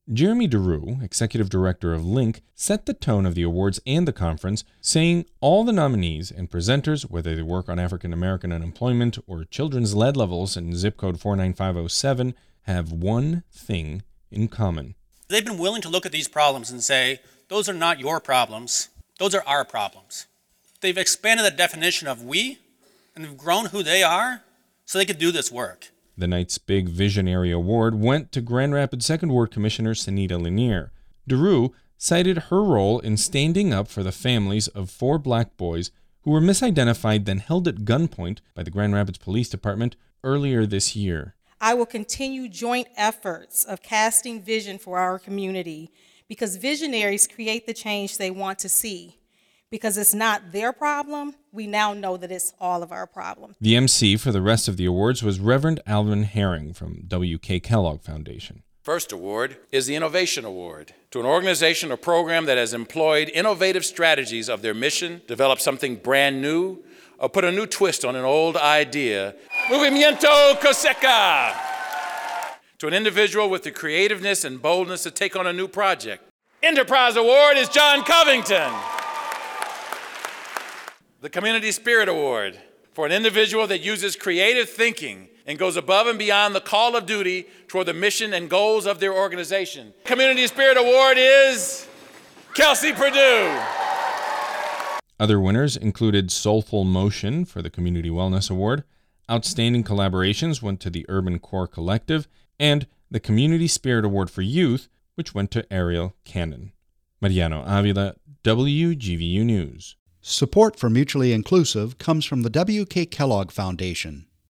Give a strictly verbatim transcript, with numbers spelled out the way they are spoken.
Jeremy DeRue, executive director of Link, set the tone of the awards and the conference, saying all the nominees and presenters, whether they work on African American unemployment or children's lead levels in zip code four nine five oh seven, have one thing in common. They've been willing to look at these problems and say, those are not your problems, those are our problems. They've expanded the definition of we, and they've grown who they are so they could do this work. The night's big Visionary Award went to Grand Rapids Second Ward Commissioner Sunita Lanier. DeRue cited her role in standing up for the families of four black boys who were misidentified then held at gunpoint by the Grand Rapids Police Department earlier this year. I will continue joint efforts of casting vision for our community because visionaries create the change they want to see. Because it's not their problem, we now know that it's all of our problem. The M C for the rest of the awards was Reverend Alvin Herring from W K Kellogg Foundation. First award is the Innovation Award to an organization or program that has employed innovative strategies of their mission, developed something brand new, or put a new twist on an old idea. Movimiento Cosecha! To an individual with the creativeness and boldness to take on a new project. Enterprise Award is John Covington. The Community Spirit Award for an individual that uses creative thinking and goes above and beyond the call of duty toward the mission and goals of their organization. Community Spirit Award is Kelsey Purdue. Other winners included Soulful Motion for the Community Wellness Award, Outstanding Collaborations went to the Urban Core Collective, and the Community Spirit Award for Youth, which went to Ariel Cannon. Mariano Avila, W G V U News. Support for Mutually Inclusive comes from the W K Kellogg Foundation.